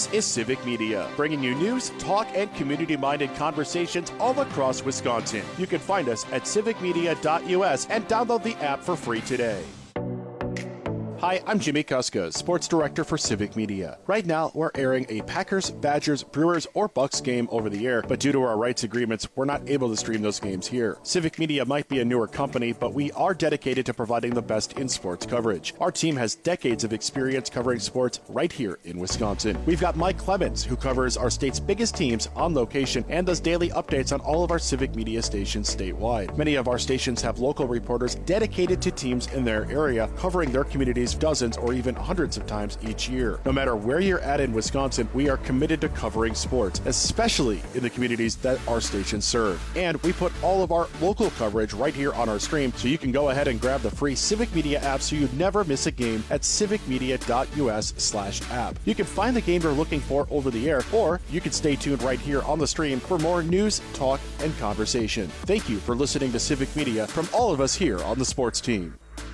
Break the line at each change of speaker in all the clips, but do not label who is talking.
is Civic Media, bringing you news, talk, and community-minded conversations all across Wisconsin. You can find us at civicmedia.us and download the app for free today. Hi, I'm Jimmy Kuska, Sports Director for Civic Media. Right now, we're airing a Packers, Badgers, Brewers, or Bucks game over the air, but due to our rights agreements, we're not able to stream those games here. Civic Media might be a newer company, but we are dedicated to providing the best in sports coverage. Our team has decades of experience covering sports right here in Wisconsin. We've got Mike Clemens, who covers our state's biggest teams on location and does daily updates on all of our Civic Media stations statewide. Many of our stations have local reporters dedicated to teams in their area, covering their communities dozens or even hundreds of times each year. No matter where you're at in Wisconsin, we are committed to covering sports, especially in the communities that our stations serve. And we put all of our local coverage right here on our stream, so you can go ahead and grab the free Civic Media app so you never miss a game at civicmedia.us/app. You can find the game you're looking for over the air, or you can stay tuned right here on the stream for more news, talk, and conversation. Thank you for listening to Civic Media from all of us here on the sports team.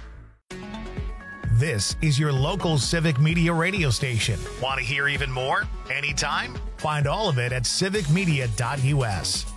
This is your local Civic Media radio station. Want to hear even more? Anytime? Find all of it at civicmedia.us.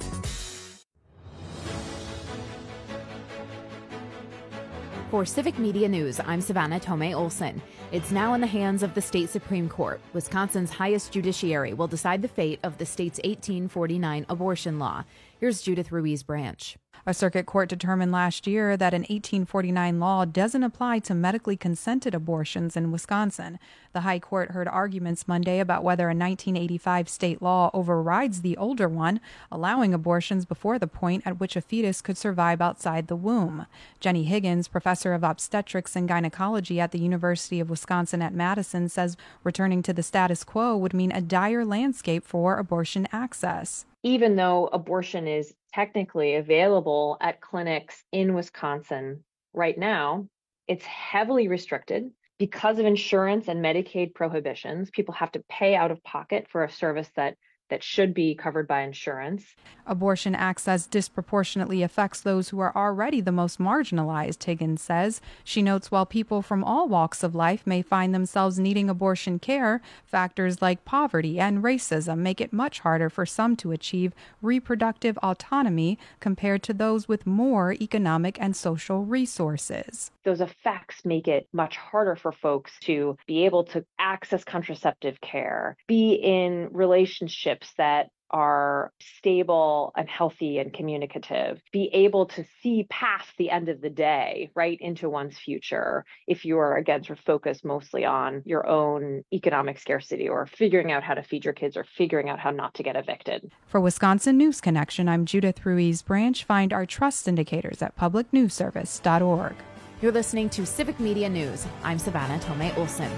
For Civic Media News, I'm Savannah Tomei Olson. It's now in the hands of the state Supreme Court. Wisconsin's highest judiciary will decide the fate of the state's 1849 abortion law. Here's Judith Ruiz Branch.
A circuit court determined last year that an 1849 law doesn't apply to medically consented abortions in Wisconsin. The High Court heard arguments Monday about whether a 1985 state law overrides the older one, allowing abortions before the point at which a fetus could survive outside the womb. Jenny Higgins, professor of obstetrics and gynecology at the University of Wisconsin at Madison, says returning to the status quo would mean a dire landscape for abortion access.
Even though abortion is technically available at clinics in Wisconsin right now, it's heavily restricted because of insurance and Medicaid prohibitions. People have to pay out of pocket for a service that should be covered by insurance.
Abortion access disproportionately affects those who are already the most marginalized, Higgins says. She notes while people from all walks of life may find themselves needing abortion care, factors like poverty and racism make it much harder for some to achieve reproductive autonomy compared to those with more economic and social resources.
Those effects make it much harder for folks to be able to access contraceptive care, be in relationships that are stable and healthy and communicative, be able to see past the end of the day right into one's future if you are, again, sort of focused mostly on your own economic scarcity or figuring out how to feed your kids or figuring out how not to get evicted.
For Wisconsin News Connection, I'm Judith Ruiz Branch. Find our trust indicators at publicnewsservice.org.
You're listening to Civic Media News. I'm Savannah Tomei Olson.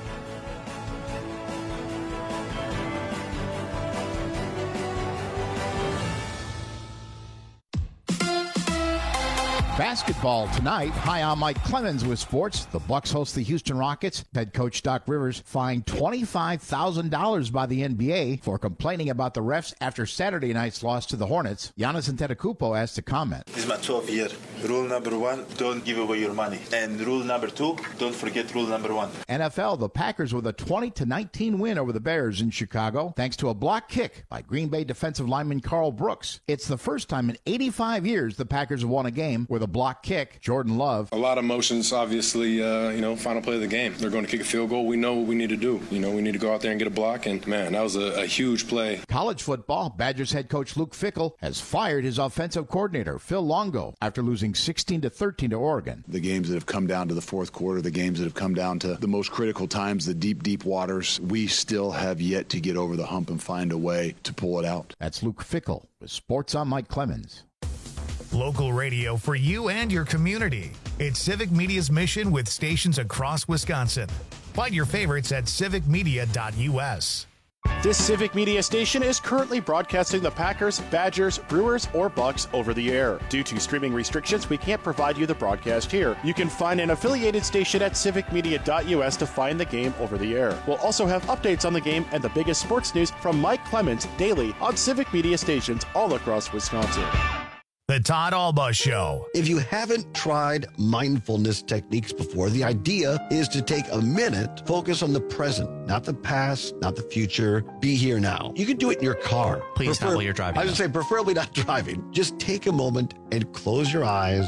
Basketball tonight. Hi, I'm Mike Clemens with sports. The Bucks host the Houston Rockets. Head coach Doc Rivers fined $25,000 by the NBA for complaining about the refs after Saturday night's loss to the Hornets. Giannis Antetokounmpo has to comment.
This is my 12th year. Rule number 1, don't give away your money. And rule number 2, don't forget rule number 1.
NFL, the Packers with a 20-19 win over the Bears in Chicago, thanks to a block kick by Green Bay defensive lineman Carl Brooks. It's the first time in 85 years the Packers have won a game with a block kick. Jordan Love.
A lot of emotions, obviously, final play of the game. They're going to kick a field goal. We know what we need to do. We need to go out there and get a block, and, man, that was a huge play.
College football, Badgers head coach Luke Fickell has fired his offensive coordinator, Phil Longo, after losing 16-13 to Oregon.
The games that have come down to the fourth quarter, the games that have come down to the most critical times, the deep, deep waters, we still have yet to get over the hump and find a way to pull it out.
That's Luke Fickell with Sports on Mike Clemens.
Local radio for you and your community. It's Civic Media's mission with stations across Wisconsin. Find your favorites at civicmedia.us.
This Civic Media station is currently broadcasting the Packers, Badgers, Brewers, or Bucks over the air. Due to streaming restrictions, we can't provide you the broadcast here. You can find an affiliated station at civicmedia.us to find the game over the air. We'll also have updates on the game and the biggest sports news from Mike Clemens daily on Civic Media stations all across Wisconsin.
The Todd Alba Show.
If you haven't tried mindfulness techniques before, the idea is to take a minute, focus on the present, not the past, not the future. Be here now. You can do it in your car.
Please not while you're driving.
I would say preferably not driving. Just take a moment and close your eyes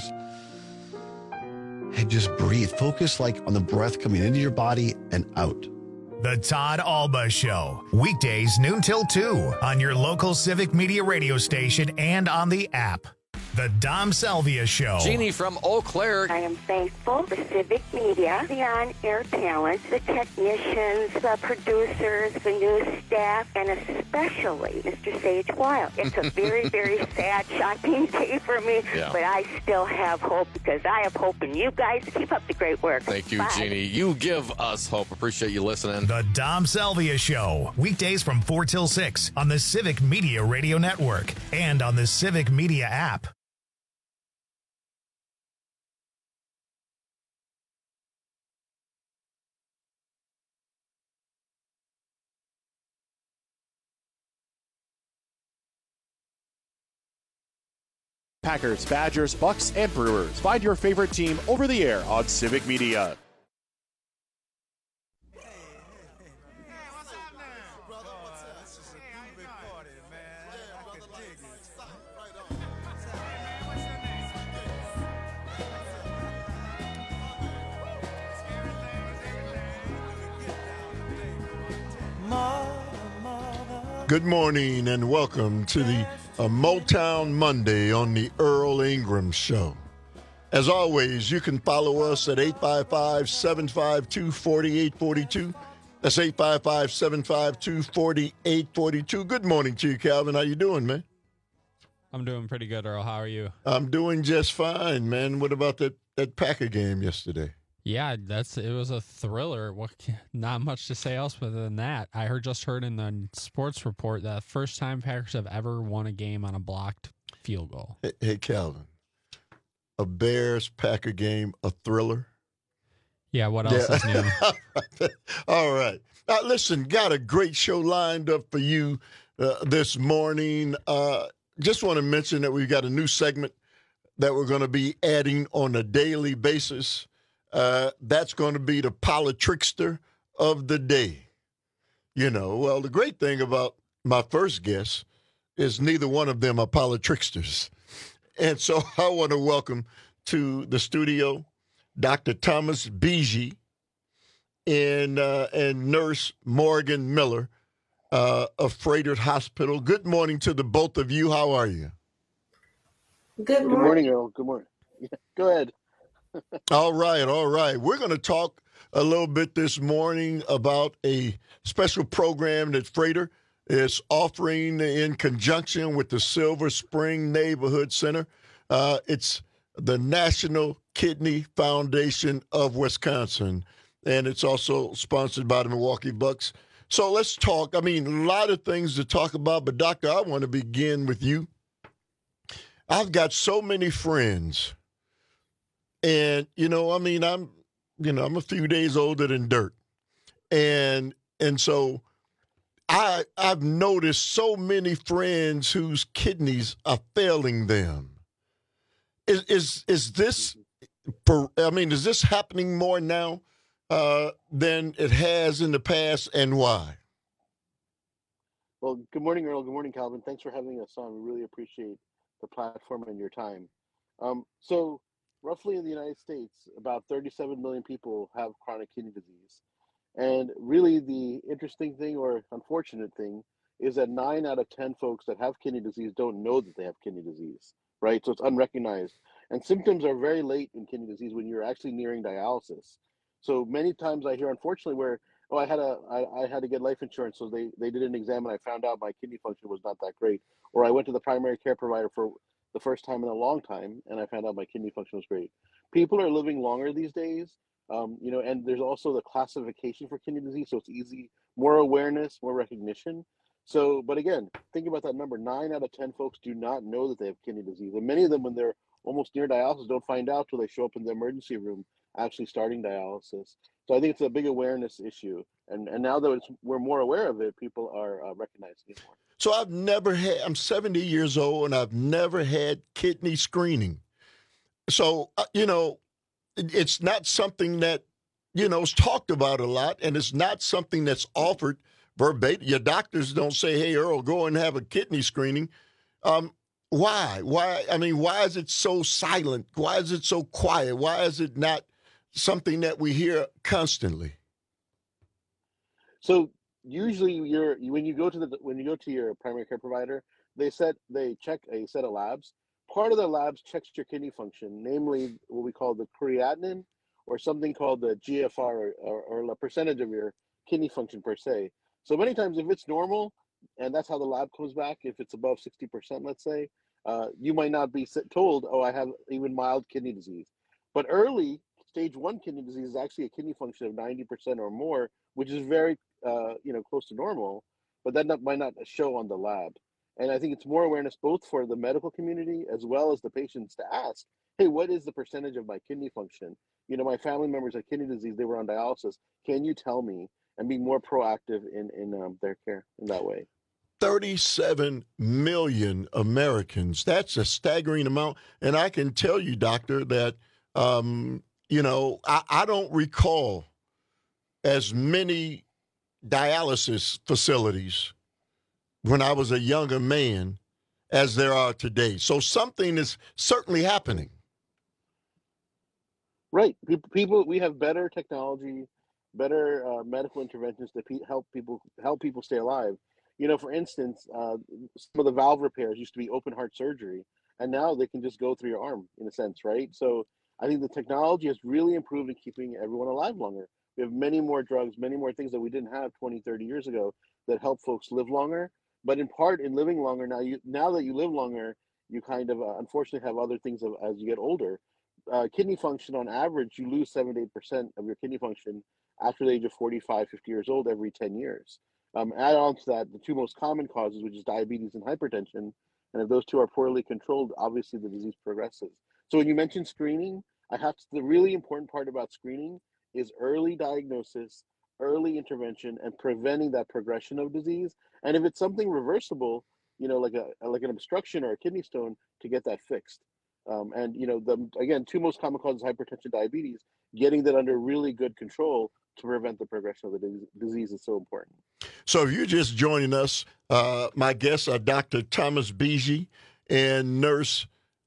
and just breathe. Focus like on the breath coming into your body and out.
The Todd Alba Show. Weekdays noon till 2 on your local Civic Media radio station and on the app. The Dom Salvia Show.
Jeannie from Eau Claire.
I am thankful for Civic Media, the on-air talent, the technicians, the producers, the news staff, and especially Mr. Sage Wild. It's a very, very sad, shocking day for me, but I still have hope because I have hope in you guys. Keep up the great work.
Thank you,
Bye.
Jeannie. You give us hope. Appreciate you listening.
The Dom Salvia Show. Weekdays from 4 till 6 on the Civic Media Radio Network and on the Civic Media app.
Packers, Badgers, Bucks, and Brewers. Find your favorite team over the air on Civic Media.
Good morning and welcome to the Motown Monday on the Earl Ingram Show. As always, you can follow us at 855-752-4842. That's 855-752-4842. Good morning to you, Calvin. How you doing, man?
I'm doing pretty good, Earl. How are you?
I'm doing just fine, man. What about that Packer game yesterday?
Yeah, it was a thriller. Not much to say else other than that. I just heard in the sports report that first time Packers have ever won a game on a blocked field goal.
Hey, Calvin, a Bears-Packer game, a thriller?
Yeah, what else is new?
All right. Now, listen, got a great show lined up for you this morning. Just want to mention that we've got a new segment that we're going to be adding on a daily basis. That's going to be the Politrickster of the day. You know, well, the great thing about my first guest is neither one of them are Politricksters. And so I want to welcome to the studio Dr. Thomas Beege and Nurse Morgan Miller of Froedtert Hospital. Good morning to the both of you. How are you?
Good morning, Earl. Good morning. Go ahead.
All right. We're going to talk a little bit this morning about a special program that Froedtert is offering in conjunction with the Silver Spring Neighborhood Center. It's the National Kidney Foundation of Wisconsin, and it's also sponsored by the Milwaukee Bucks. So let's talk. I mean, a lot of things to talk about, but Doctor, I want to begin with you. I've got so many friends. And, I'm a few days older than dirt. And so I've noticed so many friends whose kidneys are failing them. Is this happening more now than it has in the past, and why?
Well, good morning, Earl. Good morning, Calvin. Thanks for having us on. We really appreciate the platform and your time. So roughly in the United States, about 37 million people have chronic kidney disease. And really the interesting thing or unfortunate thing is that 9 out of 10 folks that have kidney disease don't know that they have kidney disease, right? So it's unrecognized. And symptoms are very late in kidney disease when you're actually nearing dialysis. So many times I hear, unfortunately, where, I had to get life insurance, so they did an exam and I found out my kidney function was not that great. Or I went to the primary care provider for the first time in a long time, and I found out my kidney function was great. People are living longer these days, and there's also the classification for kidney disease, so it's easy, more awareness, more recognition. So, but again, think about that number. 9 out of 10 folks do not know that they have kidney disease, and many of them, when they're almost near dialysis, don't find out till they show up in the emergency room actually starting dialysis. So I think it's a big awareness issue. And now that we're more aware of it, people are recognizing it more.
So I'm 70 years old, and I've never had kidney screening. So, it's not something that, is talked about a lot, and it's not something that's offered verbatim. Your doctors don't say, hey, Earl, go and have a kidney screening. Why? Why is it so silent? Why is it so quiet? Why is it not something that we hear constantly?
So usually when you go to your primary care provider, they check a set of labs. Part of the labs checks your kidney function, namely what we call the creatinine or something called the GFR or the percentage of your kidney function per se. So many times if it's normal, and that's how the lab comes back, if it's above 60%, let's say, you might not be told, oh, I have even mild kidney disease. But early stage 1 kidney disease is actually a kidney function of 90% or more, which is very close to normal, but that might not show on the lab. And I think it's more awareness both for the medical community as well as the patients to ask, hey, what is the percentage of my kidney function? My family members had kidney disease, they were on dialysis. Can you tell me? And be more proactive in their care in that way.
37 million Americans. That's a staggering amount. And I can tell you, doctor, that, I don't recall as many dialysis facilities when I was a younger man as there are today. So something is certainly happening.
Right. We have better technology, better medical interventions to help people stay alive. For instance, some of the valve repairs used to be open heart surgery, and now they can just go through your arm in a sense, right? So I think the technology has really improved in keeping everyone alive longer. We have many more drugs, many more things that we didn't have 20, 30 years ago that help folks live longer. But in part, in living longer, now that you live longer, you kind of unfortunately have other things as you get older. Kidney function, on average, you lose 7 to 8% of your kidney function after the age of 45, 50 years old every 10 years. Add on to that the two most common causes, which is diabetes and hypertension. And if those two are poorly controlled, obviously the disease progresses. So when you mention screening, the really important part about screening is early diagnosis, early intervention, and preventing that progression of disease. And if it's something reversible, like an obstruction or a kidney stone, to get that fixed. The two most common causes, hypertension, diabetes, getting that under really good control to prevent the progression of the disease is so important.
So if you're just joining us, my guests are Dr. Thomas Beege and Nurse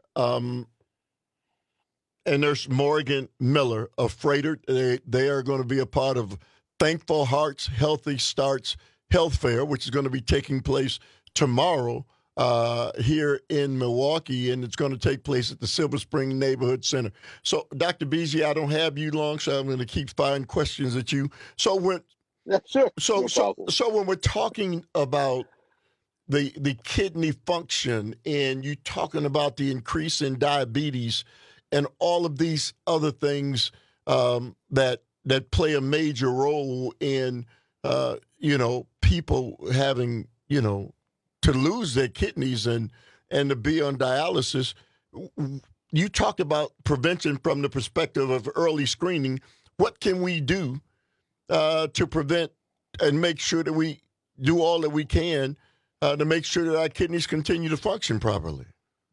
Morgan Miller of Froedtert. They are going to be a part of Thankful Hearts Healthy Starts Health Fair, which is going to be taking place tomorrow here in Milwaukee, and it's going to take place at the Silver Spring Neighborhood Center. So, Dr. Beege, I don't have you long, so I'm going to keep firing questions at you. So when when we're talking about the kidney function, and you're talking about the increase in diabetes and all of these other things that play a major role in people having to lose their kidneys and to be on dialysis. You talked about prevention from the perspective of early screening. What can we do to prevent and make sure that we do all that we can to make sure that our kidneys continue to function properly?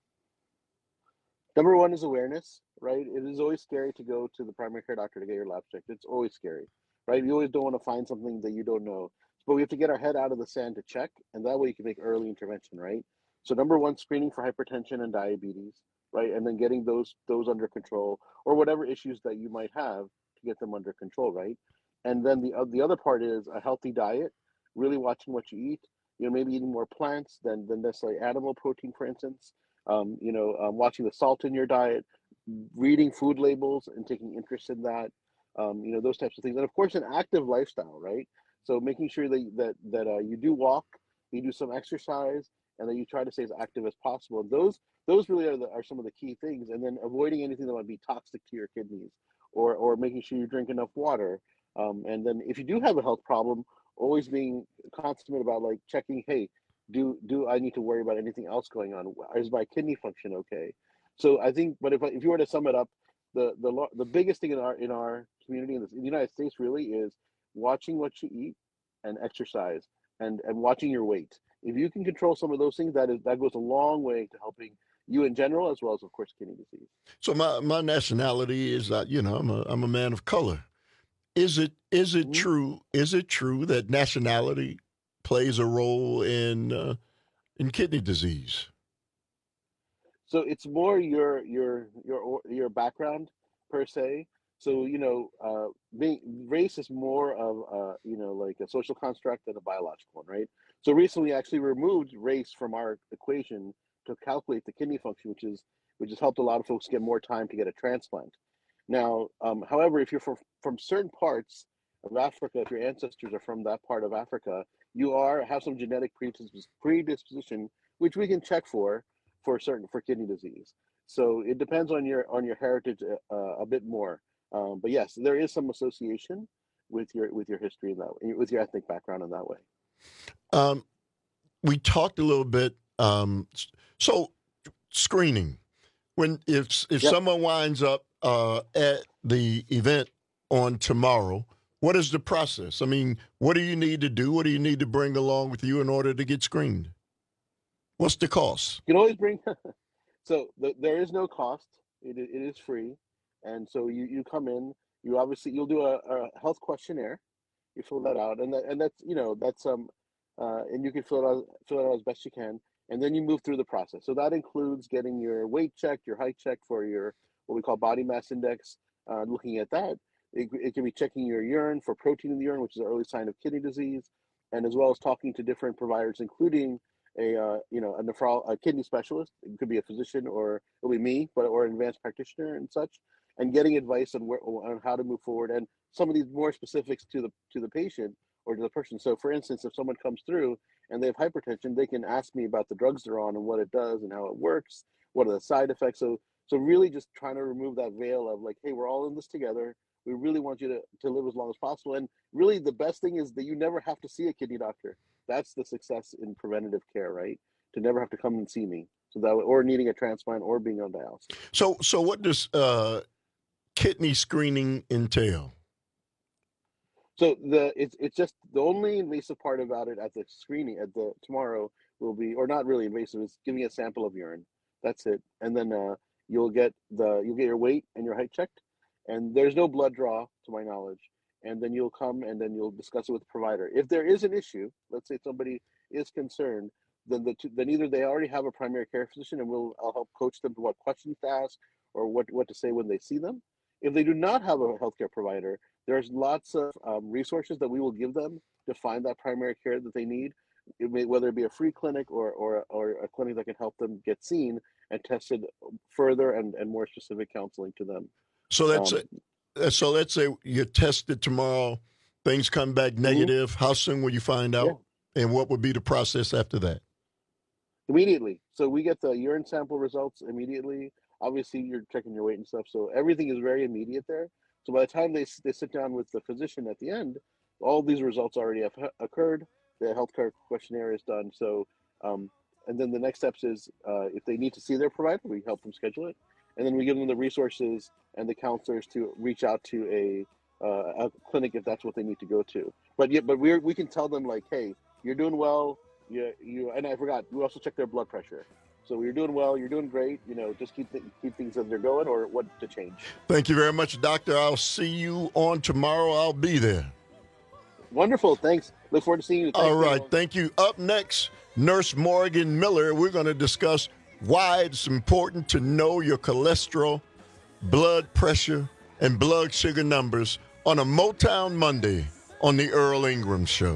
Number one is awareness, right? It is always scary to go to the primary care doctor to get your labs checked. It's always scary, right? You always don't want to find something that you don't know. But we have to get our head out of the sand to check, and that way you can make early intervention, right? So number one, screening for hypertension and diabetes, right? And then getting those under control, or whatever issues that you might have to get them under control, right? And then the other part is a healthy diet, really watching what you eat, maybe eating more plants than necessarily animal protein, for instance. Watching the salt in your diet, reading food labels and taking interest in that, those types of things. And of course, an active lifestyle, right? So making sure that you do walk, you do some exercise, and that you try to stay as active as possible. And those really are some of the key things. And then avoiding anything that might be toxic to your kidneys, or making sure you drink enough water. And then if you do have a health problem, always being consummate about like checking, hey, do I need to worry about anything else going on? Is my kidney function okay? So I think, but if you were to sum it up, the biggest thing in our community in the United States really is watching what you eat and exercise and watching your weight. If you can control some of those things, that goes a long way to helping you in general, as well as, of course, kidney disease.
So my nationality is that, I'm a man of color. Is it true? Is it true that nationality plays a role in kidney disease?
So it's more your background per se. So race is more of like a social construct than a biological one, right? So recently, we actually removed race from our equation to calculate the kidney function, which has helped a lot of folks get more time to get a transplant. Now, however, if you're from certain parts of Africa, if your ancestors are from that part of Africa, you have some genetic predisposition, which we can check for kidney disease. So it depends on your heritage a bit more. But yes, there is some association with your history in that way, with your ethnic background in that way.
We talked a little bit. So screening, if someone winds up at the event on tomorrow, what is the process? I mean, what do you need to do? What do you need to bring along with you in order to get screened? What's the cost?
You can always bring. So there is no cost. It is free, and so you come in. You'll do a health questionnaire. You fill that out, and that's and you can fill it out as best you can, and then you move through the process. So that includes getting your weight checked, your height checked for your what we call body mass index. Looking at that, it can be checking your urine for protein in the urine, which is an early sign of kidney disease, and as well as talking to different providers, including a kidney specialist. It could be a physician, or it'll be me, or an advanced practitioner and such, and getting advice on how to move forward, and some of these more specifics to the patient or to the person. So, for instance, if someone comes through and they have hypertension, they can ask me about the drugs they're on and what it does and how it works. What are the side effects? So really, just trying to remove that veil of like, hey, we're all in this together. We really want you to live as long as possible. And really, the best thing is that you never have to see a kidney doctor. That's the success in preventative care, right? To never have to come and see me, or needing a transplant or being on dialysis. So
what does kidney screening entail?
So it's just the only invasive part about it at the screening tomorrow will be, or not really invasive, is giving a sample of urine. That's it, and then you'll get your weight and your height checked, and there's no blood draw to my knowledge. And then you'll come and then you'll discuss it with the provider. If there is an issue, let's say somebody is concerned, then either they already have a primary care physician, and I'll help coach them to what questions to ask or what to say when they see them. If they do not have a healthcare provider, there's lots of resources that we will give them to find that primary care that they need, whether it be a free clinic or a clinic that can help them get seen and tested further and more specific counseling to them.
So that's it. So let's say you're tested tomorrow, things come back negative. Mm-hmm. How soon will you find out? Yeah. And what would be the process after that?
Immediately. So we get the urine sample results immediately. Obviously, you're checking your weight and stuff. So everything is very immediate there. So by the time they sit down with the physician at the end, all these results already have occurred. The healthcare questionnaire is done. So, and then the next steps is if they need to see their provider, we help them schedule it. And then we give them the resources and the counselors to reach out to a clinic if that's what they need to go to. But we can tell them like, hey, you're doing well. And I forgot, we also check their blood pressure. So you're doing well, you're doing great. Just keep things as they're going, or what to change.
Thank you very much, Doctor. I'll see you on tomorrow. I'll be there.
Wonderful. Thanks. Look forward to seeing you. Thanks,
all right. Thank you. Up next, Nurse Morgan Miller. We're going to discuss why it's important to know your cholesterol, blood pressure, and blood sugar numbers on a Motown Monday on the Earl Ingram Show.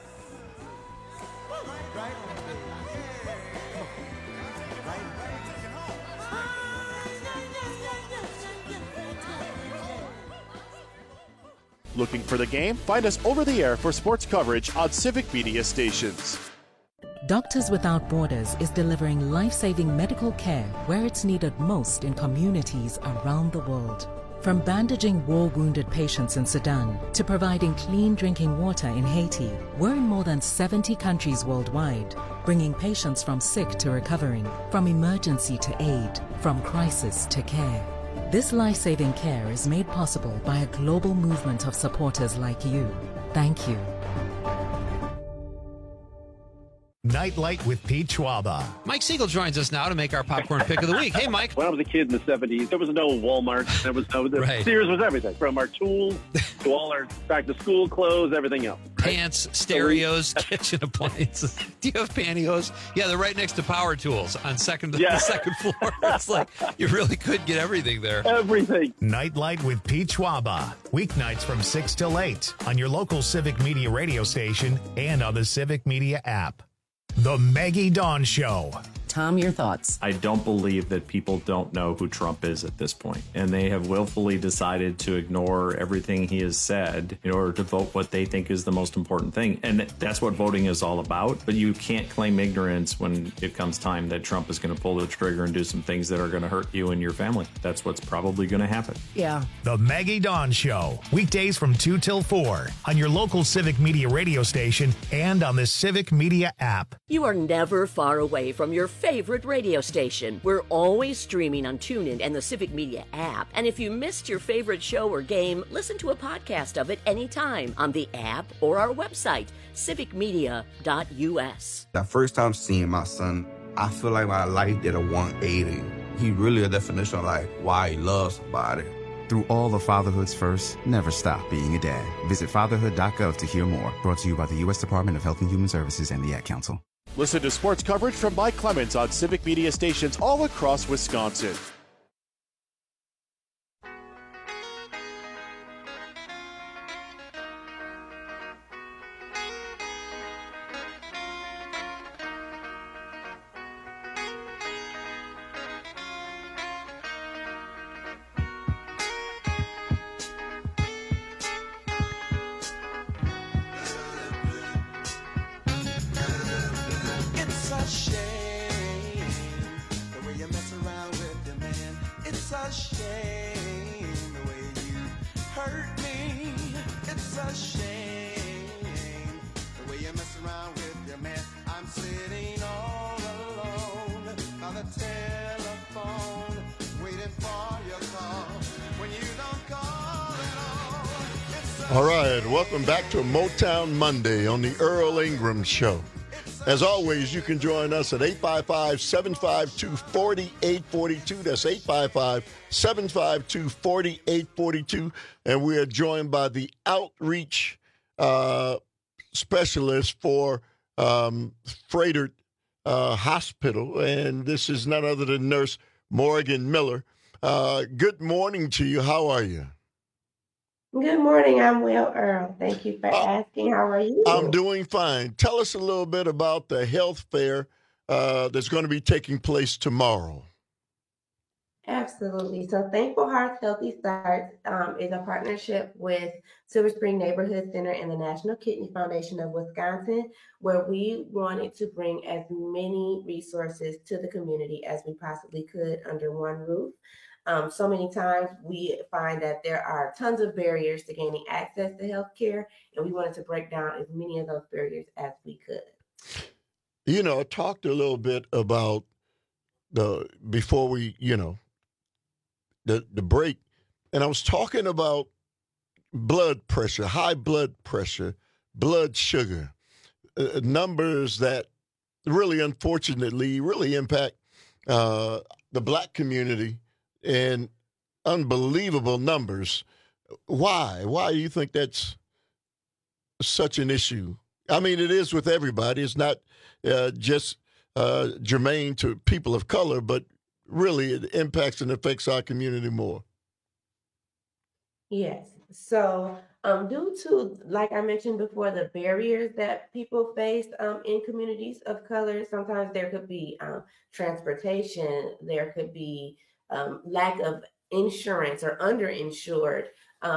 Looking for the game? Find us over the air for sports coverage on Civic Media stations.
Doctors Without Borders is delivering life-saving medical care where it's needed most in communities around the world. From bandaging war-wounded patients in Sudan to providing clean drinking water in Haiti, we're in more than 70 countries worldwide, bringing patients from sick to recovering, from emergency to aid, from crisis to care. This life-saving care is made possible by a global movement of supporters like you. Thank you.
Nightlight with Pete Schwaba.
Mike Siegel joins us now to make our popcorn pick of the week. Hey, Mike.
When I was a kid in the 70s, there was no Walmart. There was no
Right.
Sears was everything, from our tools to all our back-to-school clothes, everything else.
Pants, stereos, kitchen appliances. Do you have pantyhose? Yeah, they're right next to power tools on the second floor. It's like you really could get everything there.
Everything.
Nightlight with Pete Schwaba. Weeknights from 6 till 8 on your local Civic Media radio station and on the Civic Media app. The Maggie Dawn Show.
Tom, your thoughts?
I don't believe that people don't know who Trump is at this point, and they have willfully decided to ignore everything he has said in order to vote what they think is the most important thing. And that's what voting is all about. But you can't claim ignorance when it comes time that Trump is going to pull the trigger and do some things that are going to hurt you and your family. That's what's probably going to happen.
Yeah.
The Maggie Dawn Show. Weekdays from 2 till 4 on your local Civic Media radio station and on the Civic Media app.
You are never far away from your favorite radio station. We're always streaming on TuneIn and the Civic Media app. And if you missed your favorite show or game, listen to a podcast of it anytime on the app or our website, civicmedia.us.
That first time seeing my son, I feel like my life did a 180. He really a definition of like why he loves somebody.
Through all of fatherhood's first, never stop being a dad. Visit fatherhood.gov to hear more. Brought to you by the U.S. Department of Health and Human Services and the Ad Council.
Listen to sports coverage from Mike Clemens on Civic Media stations all across Wisconsin.
All right, welcome back to Motown Monday on the Earl Ingram Show. As always, you can join us at 855-752-4842. That's 855-752-4842. And we are joined by the outreach specialist for Froedtert Hospital. And this is none other than Nurse Morgan Miller. Good morning to you. How are you?
Good morning. I'm well, Earl. Thank you for asking. How are you?
I'm doing fine. Tell us a little bit about the health fair that's going to be taking place tomorrow.
Absolutely. So Thankful Hearts Healthy Starts is a partnership with Silver Spring Neighborhood Center and the National Kidney Foundation of Wisconsin, where we wanted to bring as many resources to the community as we possibly could under one roof. So many times we find that there are tons of barriers to gaining access to healthcare, and we wanted to break down as many of those barriers as we could.
You know, I talked a little bit about before we, the break, and I was talking about blood pressure, high blood pressure, blood sugar, numbers that really, unfortunately, really impact the Black community in unbelievable numbers. Why? Why do you think that's such an issue? I mean, it is with everybody. It's not just germane to people of color, but really it impacts and affects our community more.
Yes. So due to, like I mentioned before, the barriers that people face in communities of color, sometimes there could be transportation, there could be lack of insurance or underinsured,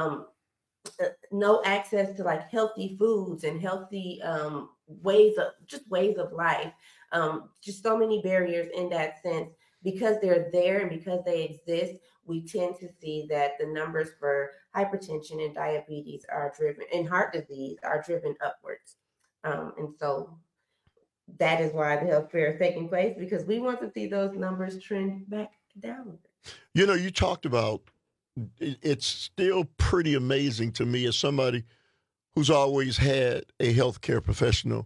no access to like healthy foods and healthy ways of life. Just so many barriers in that sense. Because they're there and because they exist, we tend to see that the numbers for hypertension and diabetes are driven, and heart disease are driven upwards. And so that is why the health fair is taking place, because we want to see those numbers trend back downward.
You know, you talked about, it's still pretty amazing to me as somebody who's always had a healthcare professional,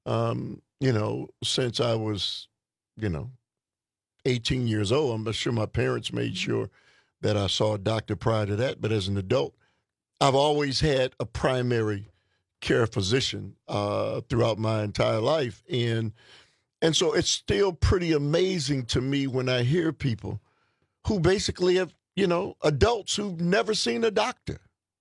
since I was, 18 years old. I'm sure my parents made sure that I saw a doctor prior to that. But as an adult, I've always had a primary care physician throughout my entire life. And so it's still pretty amazing to me when I hear people who basically have, adults who've never seen a doctor.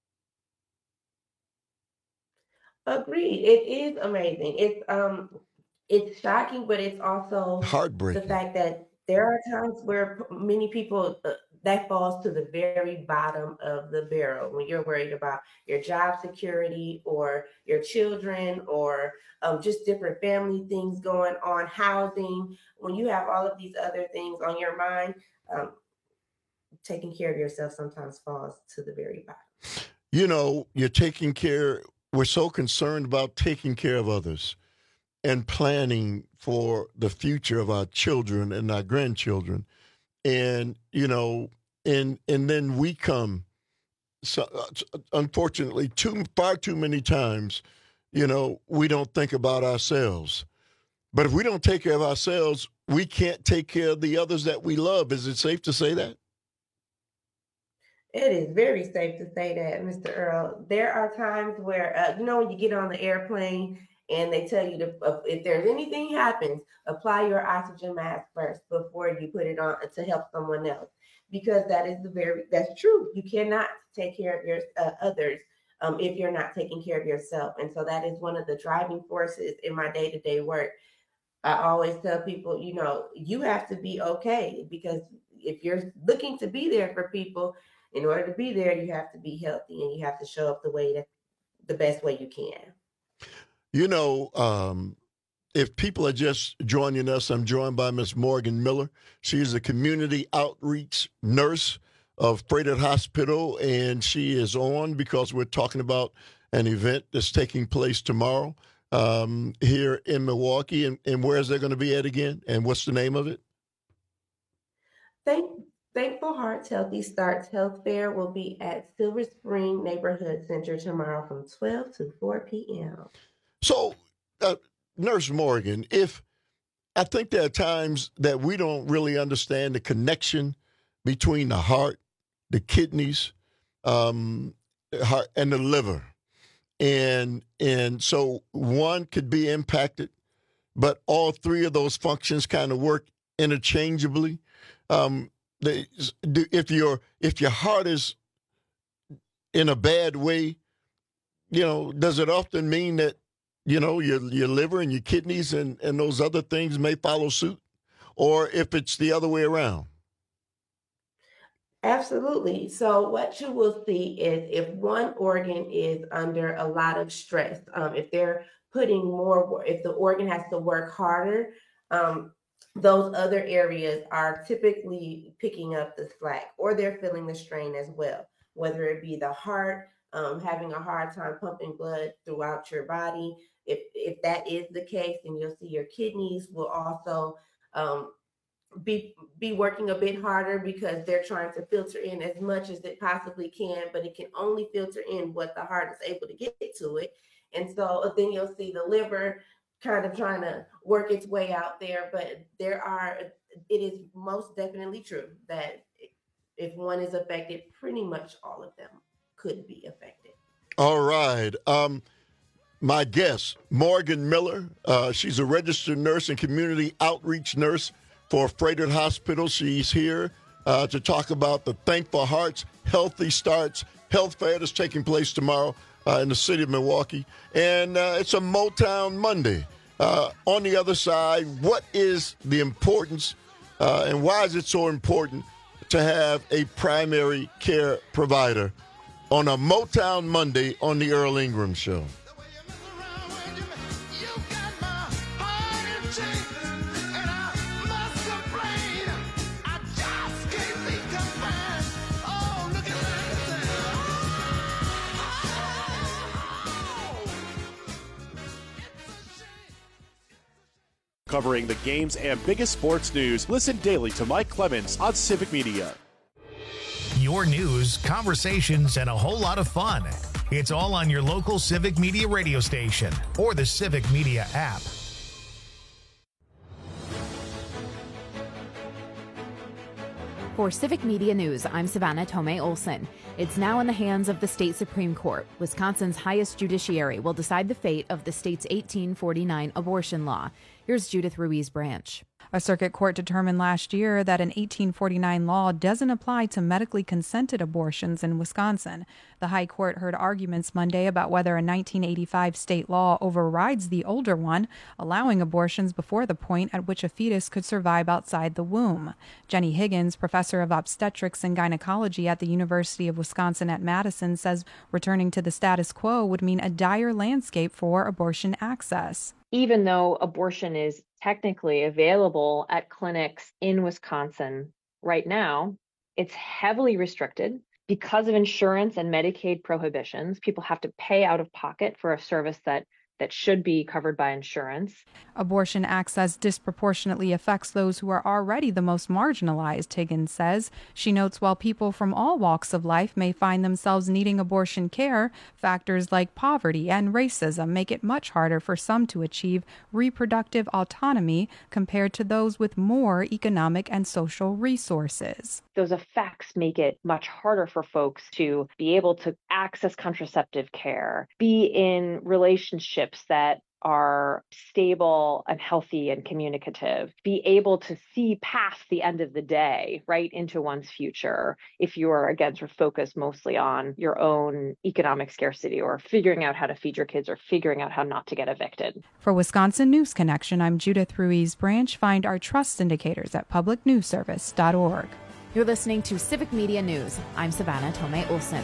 Agreed. It is amazing. It's shocking, but it's also
heartbreaking.
The fact that there are times where many people that falls to the very bottom of the barrel when you're worried about your job security or your children or just different family things going on, housing. When you have all of these other things on your mind, taking care of yourself sometimes falls to the very bottom.
You're taking care. We're so concerned about taking care of others and planning for the future of our children and our grandchildren. And, and then we come, unfortunately, far too many times, we don't think about ourselves. But if we don't take care of ourselves, we can't take care of the others that we love. Is it safe to say that?
It is very safe to say that, Mr. Earl. There are times where, when you get on the airplane and they tell you if there's anything happens, apply your oxygen mask first before you put it on to help someone else. Because that's true. You cannot take care of your others if you're not taking care of yourself. And so that is one of the driving forces in my day-to-day work. I always tell people, you have to be okay, because if you're looking to be there for people, in order to be there, you have to be healthy and you have to show up the best way you can.
If people are just joining us, I'm joined by Ms. Morgan Miller. She is a community outreach nurse of Froedtert Hospital, and she is on because we're talking about an event that's taking place tomorrow here in Milwaukee. And where is that going to be at again? And what's the name of it?
Thankful Hearts Healthy Starts Health Fair will be at Silver Spring Neighborhood Center tomorrow from 12 to 4 p.m.
So, Nurse Morgan, I think there are times that we don't really understand the connection between the heart, the kidneys, heart, and the liver. And so one could be impacted, but all three of those functions kind of work interchangeably. If your heart is in a bad way, does it often mean that, your liver and your kidneys and those other things may follow suit? Or if it's the other way around?
Absolutely. So what you will see is if one organ is under a lot of stress, if they're putting more, if the organ has to work harder, those other areas are typically picking up the slack, or they're feeling the strain as well, whether it be the heart, having a hard time pumping blood throughout your body. If that is the case, then you'll see your kidneys will also be working a bit harder because they're trying to filter in as much as it possibly can, but it can only filter in what the heart is able to get to it. And so then you'll see the liver kind of trying to work its way out there. But it is most definitely true that if one is affected, pretty much all of them could be affected.
All right. My guest, Morgan Miller, she's a registered nurse and community outreach nurse for Froedtert Hospital. She's here to talk about the Thankful Hearts Healthy Starts Health Fair that's taking place tomorrow in the city of Milwaukee. And it's a Motown Monday. On the other side, what is the importance and why is it so important to have a primary care provider on a Motown Monday on the Earl Ingram Show?
Covering the games and biggest sports news, listen daily to Mike Clemens on Civic Media.
Your news, conversations, and a whole lot of fun. It's all on your local Civic Media radio station or the Civic Media app.
For Civic Media News, I'm Savannah Tomei Olson. It's now in the hands of the state Supreme Court. Wisconsin's highest judiciary will decide the fate of the state's 1849 abortion law. Here's Judith Ruiz Branch.
A circuit court determined last year that an 1849 law doesn't apply to medically consented abortions in Wisconsin. The High Court heard arguments Monday about whether a 1985 state law overrides the older one, allowing abortions before the point at which a fetus could survive outside the womb. Jenny Higgins, professor of obstetrics and gynecology at the University of Wisconsin at Madison, says returning to the status quo would mean a dire landscape for abortion access.
Even though abortion is technically available at clinics in Wisconsin right now, it's heavily restricted because of insurance and Medicaid prohibitions. People have to pay out of pocket for a service that should be covered by insurance.
Abortion access disproportionately affects those who are already the most marginalized, Higgins says. She notes while people from all walks of life may find themselves needing abortion care, factors like poverty and racism make it much harder for some to achieve reproductive autonomy compared to those with more economic and social resources.
Those effects make it much harder for folks to be able to access contraceptive care, be in relationships that are stable and healthy and communicative, be able to see past the end of the day right into one's future if you're, again, sort of focused mostly on your own economic scarcity or figuring out how to feed your kids or figuring out how not to get evicted.
For Wisconsin News Connection, I'm Judith Ruiz Branch. Find our trust indicators at publicnewsservice.org.
You're listening to Civic Media News. I'm Savannah Tomei Olson.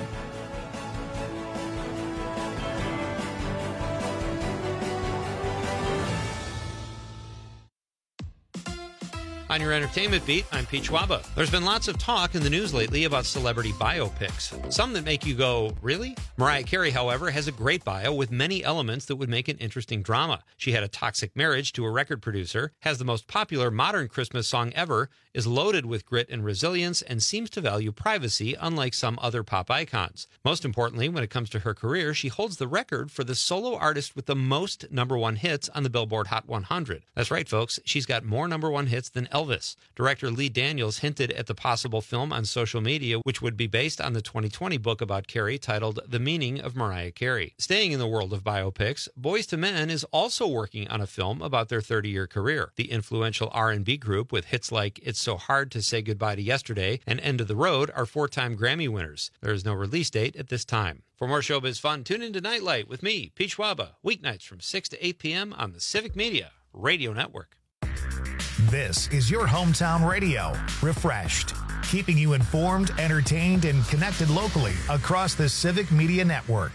On your entertainment beat, I'm Pete Schwaba. There's been lots of talk in the news lately about celebrity biopics. Some that make you go, really? Mariah Carey, however, has a great bio with many elements that would make an interesting drama. She had a toxic marriage to a record producer, has the most popular modern Christmas song ever, is loaded with grit and resilience, and seems to value privacy, unlike some other pop icons. Most importantly, when it comes to her career, she holds the record for the solo artist with the most #1 hits on the Billboard Hot 100. That's right, folks. She's got more #1 hits than Elvis. Director Lee Daniels hinted at the possible film on social media, which would be based on the 2020 book about Carey titled The Meaning of Mariah Carey. Staying in the world of biopics, Boyz II Men is also working on a film about their 30-year career. The influential R&B group with hits like It's So Hard to Say Goodbye to Yesterday and End of the Road are 4-time Grammy winners. There is no release date at this time. For more showbiz fun, tune into Nightlight with me, Pete Schwaba, weeknights from 6 to 8 p.m. on the Civic Media Radio Network.
This is your hometown radio, refreshed, keeping you informed, entertained, and connected locally across the Civic Media Network.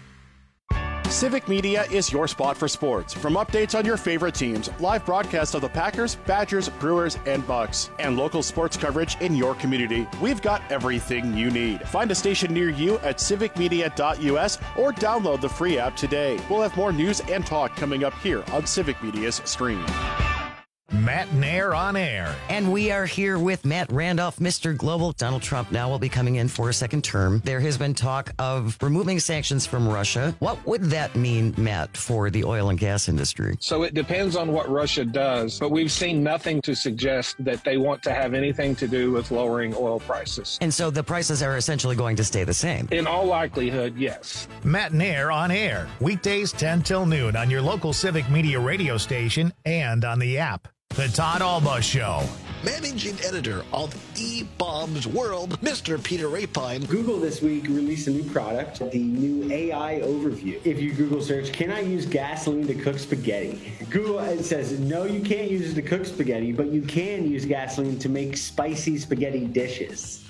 Civic Media is your spot for sports. From updates on your favorite teams, live broadcasts of the Packers, Badgers, Brewers, and Bucks, and local sports coverage in your community, we've got everything you need. Find a station near you at civicmedia.us or download the free app today. We'll have more news and talk coming up here on Civic Media's stream.
Matt Nair on air.
And we are here with Matt Randolph, Mr. Global. Donald Trump now will be coming in for a second term. There has been talk of removing sanctions from Russia. What would that mean, Matt, for the oil and gas industry?
So it depends on what Russia does, but we've seen nothing to suggest that they want to have anything to do with lowering oil prices.
And so the prices are essentially going to stay the same?
In all likelihood, yes.
Matt Nair on air, weekdays 10 till noon on your local Civic Media radio station and on the app. The Todd Alba Show.
Managing editor of eBaum's World, Mr. Peter Rapine.
Google this week released a new product, the new AI Overview. If you Google search, can I use gasoline to cook spaghetti? Google it says, no, you can't use it to cook spaghetti, but you can use gasoline to make spicy spaghetti dishes.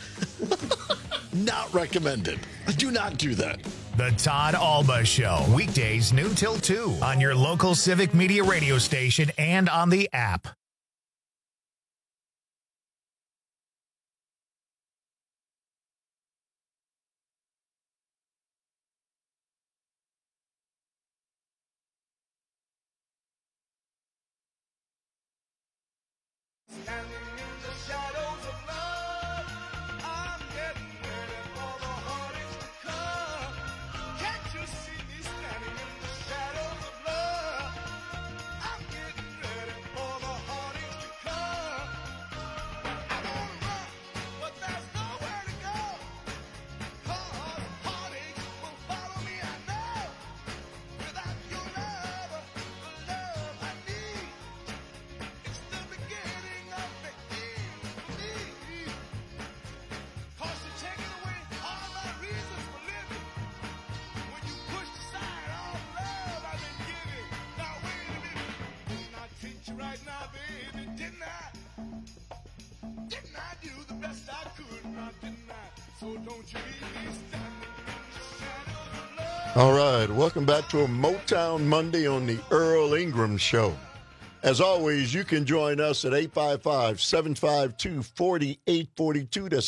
Not recommended. Do not do that.
The Todd Alba Show, weekdays noon till 2 on your local Civic Media radio station and on the app.
Can't
right now, baby, didn't I do the best I could, now didn't I? So don't you leave me standing.
All right, welcome back to a Motown Monday on the Earl Ingram Show. As always, you can join us at 855-752-4842. That's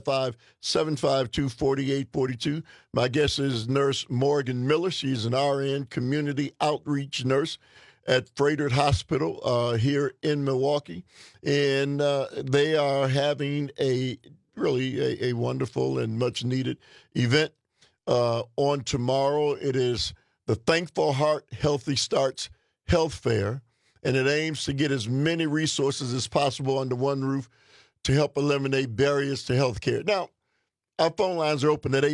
855-752-4842. My guest is Nurse Morgan Miller. She's an RN community outreach nurse at Froedtert Hospital here in Milwaukee. And they are having a wonderful and much-needed event on tomorrow. It is the Thankful Heart Healthy Starts Health Fair, and it aims to get as many resources as possible under one roof to help eliminate barriers to health care. Now, our phone lines are open at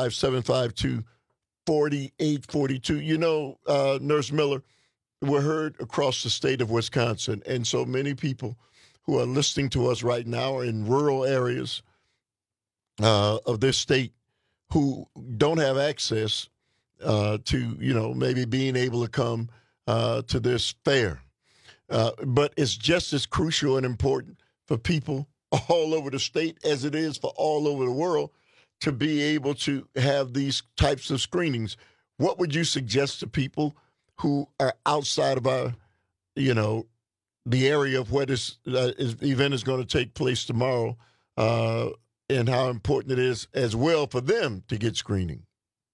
855-752-4842. You know, Nurse Miller, we're heard across the state of Wisconsin, and so many people who are listening to us right now are in rural areas of this state who don't have access to, maybe being able to come to this fair. But it's just as crucial and important for people all over the state as it is for all over the world to be able to have these types of screenings. What would you suggest to people who are outside of our, the area of where this event is going to take place tomorrow, and how important it is as well for them to get screening?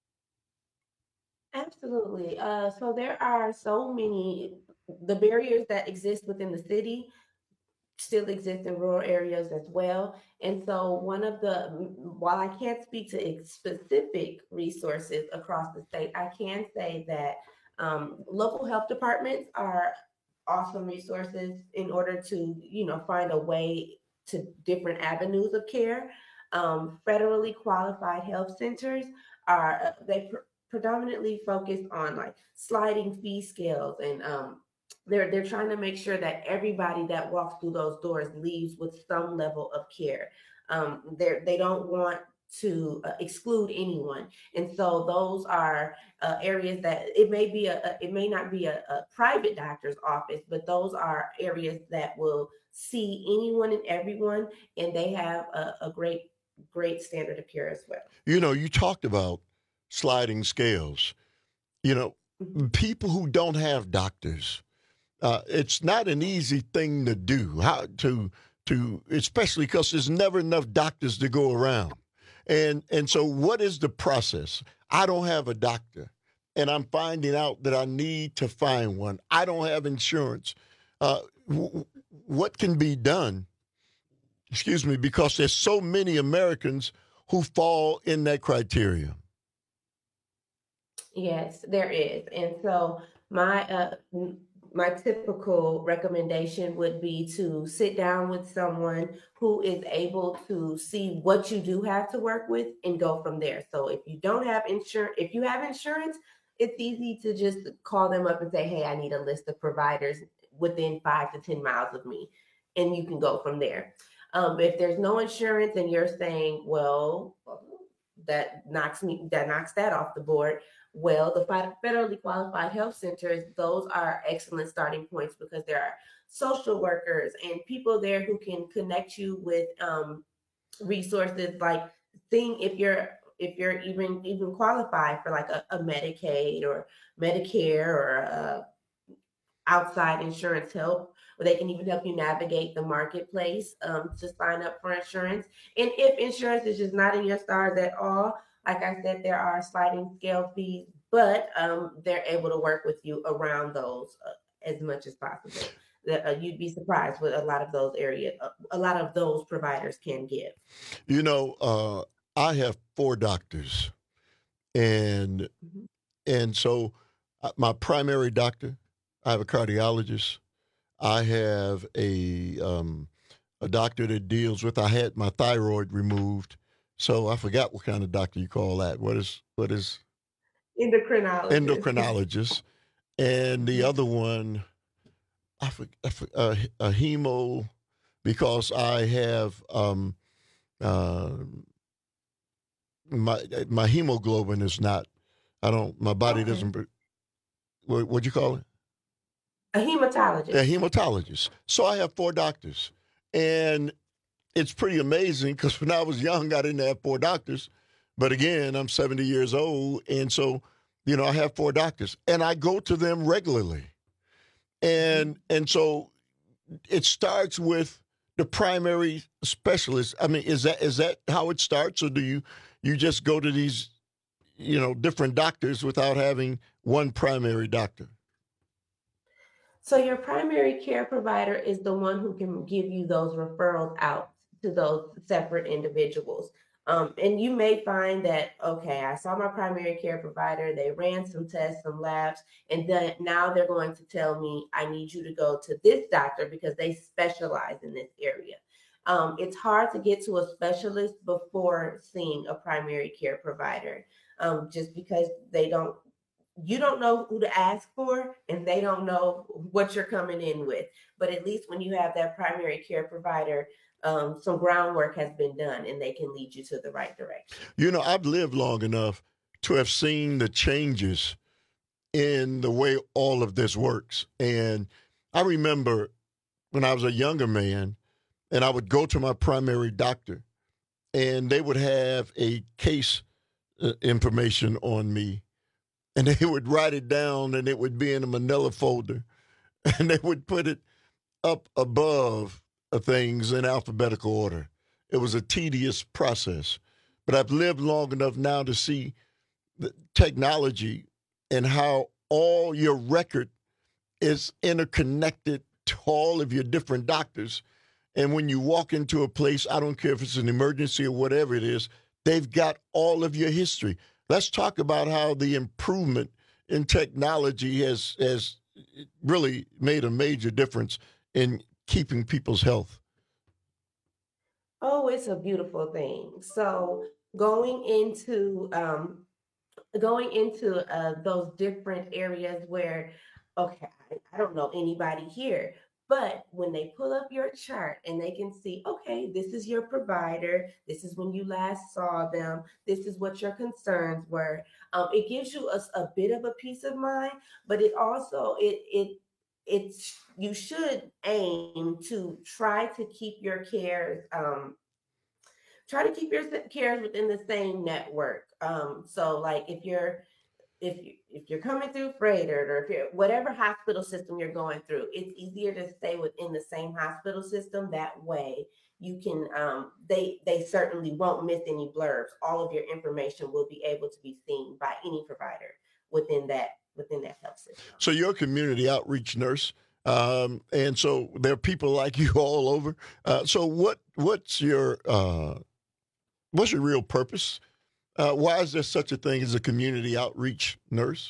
Absolutely. So there are so many, the barriers that exist within the city still exist in rural areas as well. And so while I can't speak to specific resources across the state, I can say that local health departments are awesome resources in order to, find a way to different avenues of care. Federally qualified health centers are, predominantly focused on like sliding fee scales, and they're trying to make sure that everybody that walks through those doors leaves with some level of care. They don't want to exclude anyone, and so those are areas that it may not be a private doctor's office, but those are areas that will see anyone and everyone, and they have a great standard of care as well.
You talked about sliding scales. People who don't have doctors, it's not an easy thing to do. How to especially because there's never enough doctors to go around. And so what is the process? I don't have a doctor, and I'm finding out that I need to find one. I don't have insurance. What can be done? Excuse me, because there's so many Americans who fall in that criteria.
Yes, there is. And so my typical recommendation would be to sit down with someone who is able to see what you do have to work with and go from there. So if you don't have insurance, if you have insurance, it's easy to just call them up and say, hey, I need a list of providers within 5 to 10 miles of me, and you can go from there. If there's no insurance and you're saying, well, that knocks that off the board. Well, the federally qualified health centers, those are excellent starting points because there are social workers and people there who can connect you with resources like seeing if you're even qualified for like a Medicaid or Medicare or outside insurance help, where they can even help you navigate the marketplace to sign up for insurance. And if insurance is just not in your stars at all, like I said, there are sliding scale fees, but they're able to work with you around those as much as possible. You'd be surprised what a lot of those providers can give.
I have 4 doctors, and so my primary doctor, I have a cardiologist. I have a doctor that deals with. I had my thyroid removed, so I forgot what kind of doctor you call that. What is
endocrinologist?
Endocrinologist, and the other one, I forgot a hemo, because I have my hemoglobin is not. My body doesn't. What'd you call it?
A hematologist.
A hematologist. So I have 4 doctors. And it's pretty amazing because when I was young, I didn't have 4 doctors. But again, I'm 70 years old. And so, I have 4 doctors. And I go to them regularly. And so it starts with the primary specialist. I mean, is that how it starts? Or do you just go to these, different doctors without having one primary doctor?
So your primary care provider is the one who can give you those referrals out to those separate individuals. And you may find that, okay, I saw my primary care provider, they ran some tests, some labs, and then now they're going to tell me I need you to go to this doctor because they specialize in this area. It's hard to get to a specialist before seeing a primary care provider, just because you don't know who to ask for, and they don't know what you're coming in with. But at least when you have that primary care provider, some groundwork has been done, and they can lead you to the right direction.
I've lived long enough to have seen the changes in the way all of this works. And I remember when I was a younger man, and I would go to my primary doctor, and they would have a case information on me. And they would write it down, and it would be in a manila folder. And they would put it up above things in alphabetical order. It was a tedious process. But I've lived long enough now to see the technology and how all your record is interconnected to all of your different doctors. And when you walk into a place, I don't care if it's an emergency or whatever it is, they've got all of your history. Let's talk about how the improvement in technology has really made a major difference in keeping people's health.
Oh, it's a beautiful thing. So going into those different areas where, okay, I don't know anybody here, but when they pull up your chart and they can see, okay, this is your provider, this is when you last saw them, this is what your concerns were. It gives you a bit of a peace of mind, but it also you should aim to try to keep your cares within the same network. So like if you're coming through Froedtert, or if you're whatever hospital system you're going through, it's easier to stay within the same hospital system. That way you can, they certainly won't miss any blurbs. All of your information will be able to be seen by any provider within that health system.
So you're a community outreach nurse. And so there are people like you all over. So what's your real purpose? Why is there such a thing as a community outreach nurse?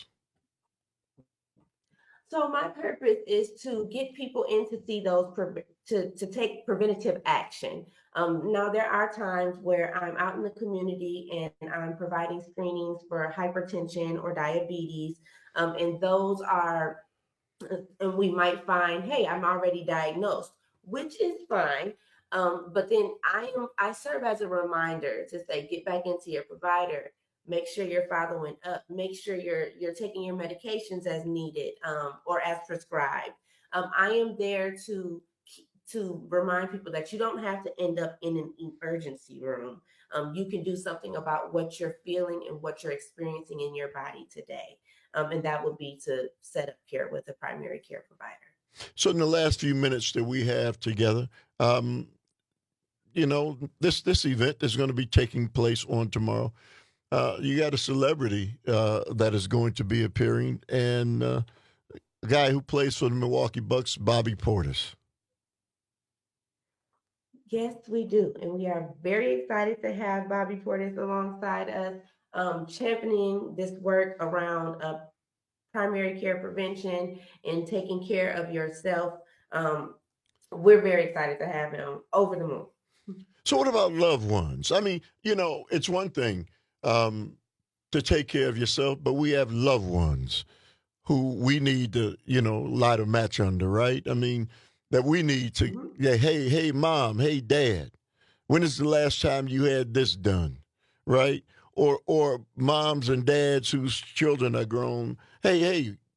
So my purpose is to get people in to see those, to take preventative action. Now there are times where I'm out in the community and I'm providing screenings for hypertension or diabetes. And those are, and we might find, hey, I'm already diagnosed, which is fine. But then I serve as a reminder to say, get back into your provider, make sure you're following up, make sure you're taking your medications as needed, or as prescribed. I am there to remind people that you don't have to end up in an emergency room. You can do something about what you're feeling and what you're experiencing in your body today. And that would be to set up care with a primary care provider.
So in the last few minutes that we have together, this event is going to be taking place on tomorrow. You got a celebrity that is going to be appearing, and a guy who plays for the Milwaukee Bucks, Bobby Portis.
Yes, we do. And we are very excited to have Bobby Portis alongside us, championing this work around primary care prevention and taking care of yourself. We're very excited to have him. Over the moon.
So what about loved ones? I mean, it's one thing to take care of yourself, but we have loved ones who we need to, light a match under, right? I mean, that we need to, hey, mom, hey, dad, when is the last time you had this done, right? Or moms and dads whose children are grown, hey,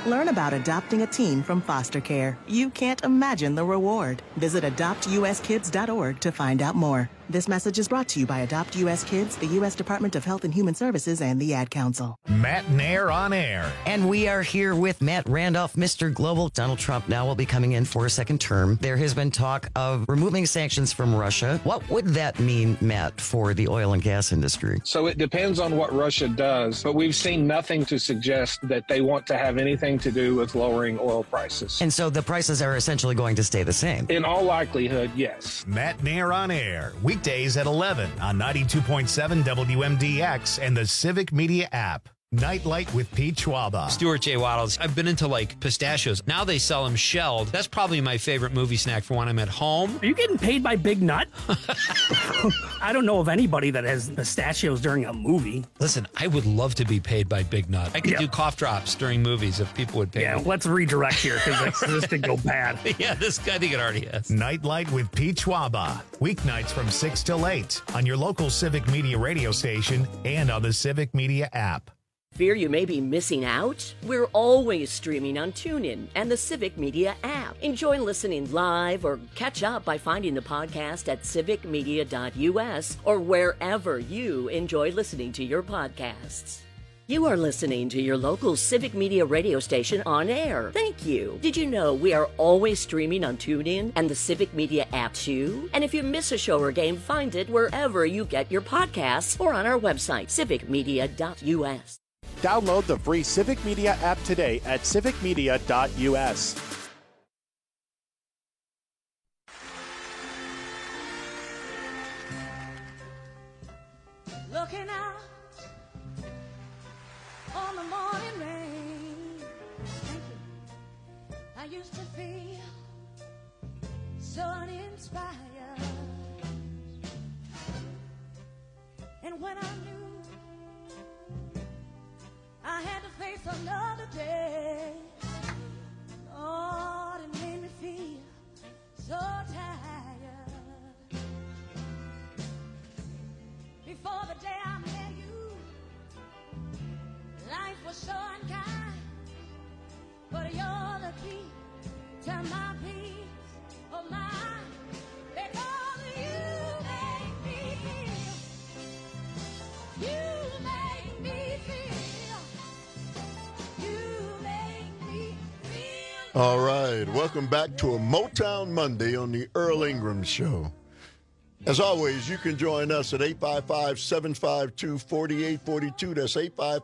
Learn about adopting a teen from foster care. You can't imagine the reward. Visit adoptuskids.org to find out more. This message is brought to you by Adopt U.S. Kids, the U.S. Department of Health and Human Services, and the Ad Council.
Matt Nair on air.
And we are here with Matt Randolph, Mr. Global. Donald Trump now will be coming in for a second term. There has been talk of removing sanctions from Russia. What would that mean, Matt, for the oil and gas industry?
So it depends on what Russia does, but we've seen nothing to suggest that they want to have anything to do with lowering oil prices.
And so the prices are essentially going to stay the same?
In all likelihood, yes.
Matt Nair on air. Weekdays at 11 on 92.7 WMDX and the Civic Media app. Nightlight with Pete Schwaba.
Stuart J. Waddles. I've been into like pistachios. Now they sell them shelled. That's probably my favorite movie snack for when I'm at home.
Are you getting paid by Big Nut? I don't know of anybody that has pistachios during a movie.
Listen, I would love to be paid by Big Nut. I could do cough drops during movies if people would pay me.
Let's redirect here because this could go bad.
Yeah, I think it already has.
Nightlight with Pete Schwaba. Weeknights from 6 till 8 on your local Civic Media radio station and on the Civic Media app.
Fear you may be missing out? We're always streaming on TuneIn and the Civic Media app. Enjoy listening live or catch up by finding the podcast at civicmedia.us or wherever you enjoy listening to your podcasts. You are listening to your local Civic Media radio station on air. Thank you. Did you know we are always streaming on TuneIn and the Civic Media app too? And if you miss a show or game, find it wherever you get your podcasts or on our website, civicmedia.us.
Download the free Civic Media app today at civicmedia.us.
Looking out on the morning rain. Thank you. I used to feel so uninspired. And when I knew I had to face another day, Lord, it made me feel so tired. Before the day I met you, life was so unkind, but you're the key to my peace of mind. Because you make me feel, you make me feel.
All right, welcome back to a Motown Monday on the Earl Ingram Show. As always, you can join us at 855-752-4842. That's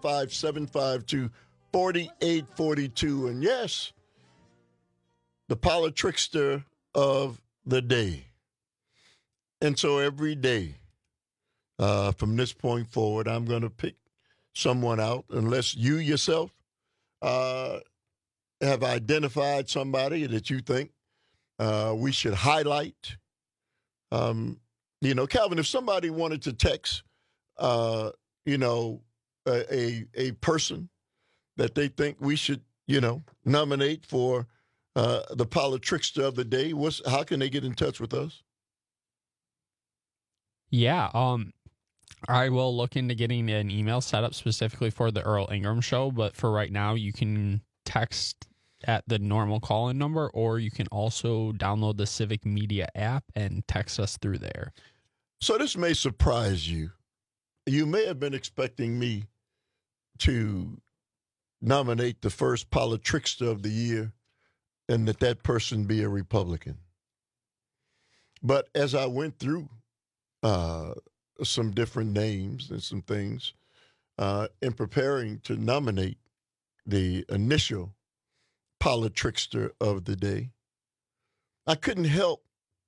855-752-4842. And yes, the politrickster of the day. And so every day from this point forward, I'm going to pick someone out, unless you yourself have identified somebody that you think we should highlight. Calvin, if somebody wanted to text, a person that they think we should, nominate for the politrickster of the day, how can they get in touch with us?
Yeah, I will look into getting an email set up specifically for the Earl Ingram Show, but for right now, you can text at the normal call-in number, or you can also download the Civic Media app and text us through there.
So this may surprise you. You may have been expecting me to nominate the first politrickster of the year and that person be a Republican. But as I went through some different names and some things in preparing to nominate the initial politrickster of the day, I couldn't help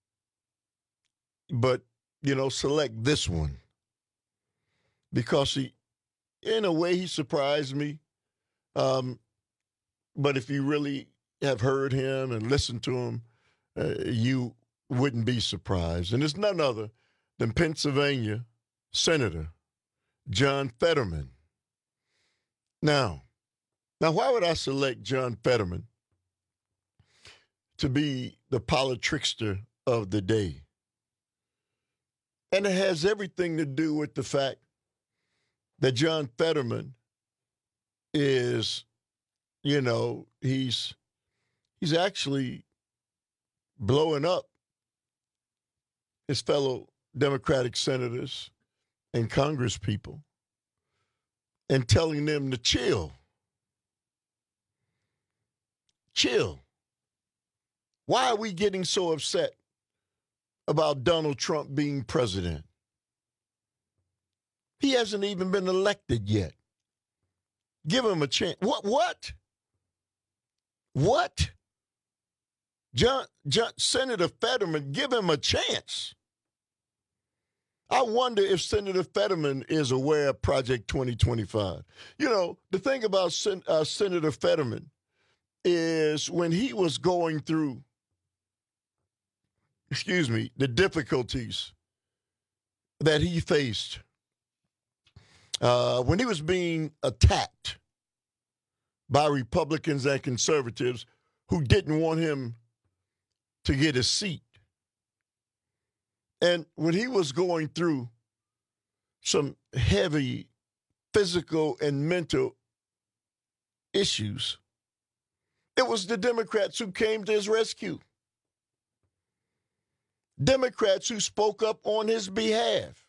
but, select this one because in a way, he surprised me. But if you really have heard him and listened to him, you wouldn't be surprised. And it's none other than Pennsylvania Senator John Fetterman. Now, why would I select John Fetterman to be the politrickster of the day? And it has everything to do with the fact that John Fetterman is you know, he's actually blowing up his fellow Democratic senators and Congress people and telling them to chill. Chill. Why are we getting so upset about Donald Trump being president? He hasn't even been elected yet. Give him a chance. What? Senator Fetterman, give him a chance. I wonder if Senator Fetterman is aware of Project 2025. You know, the thing about Senator Fetterman is when he was going through, the difficulties that he faced, when he was being attacked by Republicans and conservatives who didn't want him to get a seat. And when he was going through some heavy physical and mental issues, it was the Democrats who came to his rescue. Democrats who spoke up on his behalf.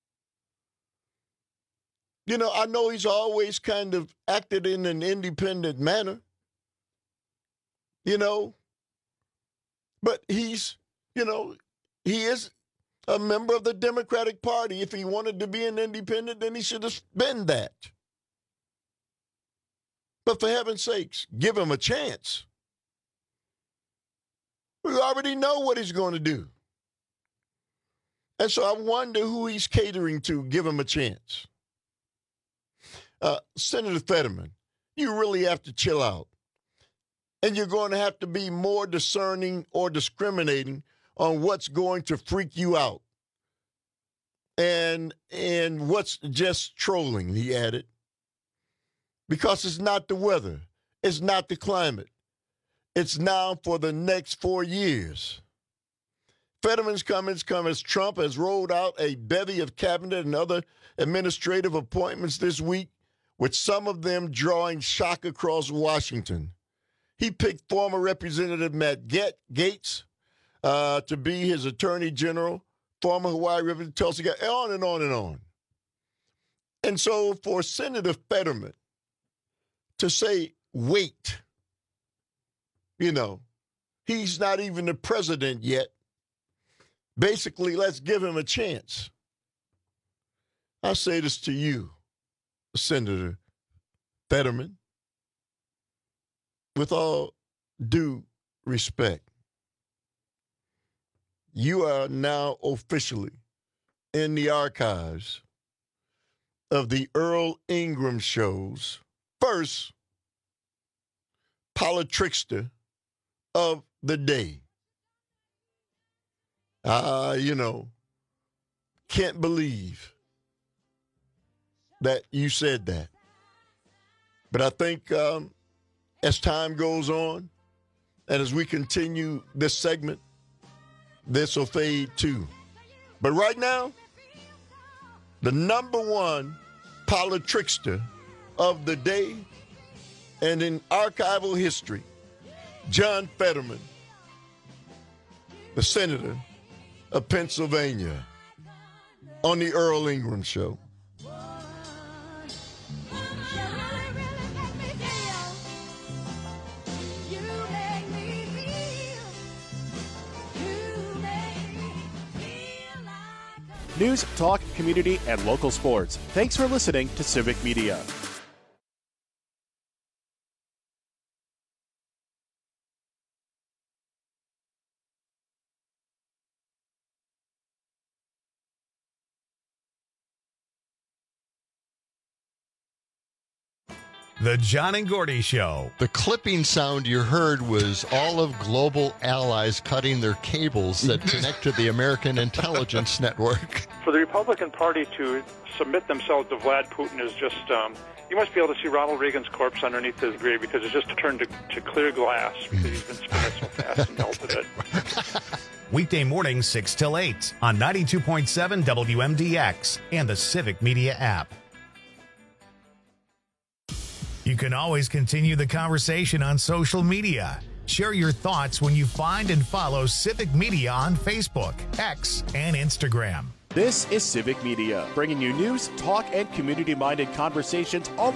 You know, I know he's always kind of acted in an independent manner, you know, but he's, you know, he is a member of the Democratic Party. If he wanted to be an independent, then he should have been that. But for heaven's sakes, give him a chance. We already know what he's going to do. And so I wonder who he's catering to. Give him a chance. Senator Fetterman, you really have to chill out. And you're going to have to be more discerning or discriminating on what's going to freak you out. And what's just trolling, he added. Because it's not the weather. It's not the climate. It's now for the next 4 years. Fetterman's comments come as Trump has rolled out a bevy of cabinet and other administrative appointments this week, with some of them drawing shock across Washington. He picked former Representative Matt Gaetz to be his attorney general, former Hawaii Representative Tulsi Gabbard, on and on and on. And so for Senator Fetterman to say, wait, you know, he's not even the president yet. Basically, let's give him a chance. I say this to you, Senator Fetterman, with all due respect. You are now officially in the archives of the Earl Ingram Show's first politrickster of the day. You know, can't believe that you said that. But I think as time goes on and as we continue this segment, this will fade too. But right now, the number one politrickster of the day and in archival history, John Fetterman, the senator of Pennsylvania, on the Earl Ingram Show.
News, talk, community, and local sports. Thanks for listening to Civic Media.
The John and Gordy Show.
The clipping sound you heard was all of global allies cutting their cables that connect to the American intelligence network.
For the Republican Party to submit themselves to Vlad Putin is just, you must be able to see Ronald Reagan's corpse underneath his grave because it's just turned to clear glass because he's been spinning so fast and melted it.
Weekday mornings 6 till 8 on 92.7 WMDX and the Civic Media app. You can always continue the conversation on social media. Share your thoughts when you find and follow Civic Media on Facebook, X, and Instagram.
This is Civic Media, bringing you news, talk, and community-minded conversations all